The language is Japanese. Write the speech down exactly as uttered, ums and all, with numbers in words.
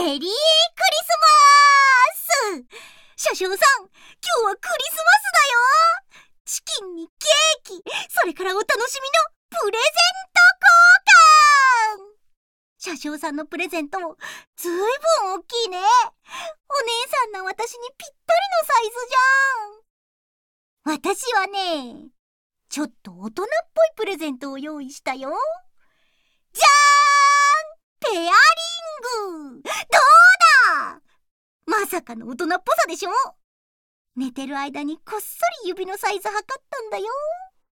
メリークリスマス。車掌さん、今日はクリスマスだよ。チキンにケーキ、それからお楽しみのプレゼント交換。車掌さんのプレゼントもずいぶん大きいね。お姉さんの私にぴったりのサイズじゃん。私はね、ちょっと大人っぽいプレゼントを用意したよ。じゃーん！ペアリング！どうだ！まさかの大人っぽさでしょ？寝てる間にこっそり指のサイズ測ったんだよ。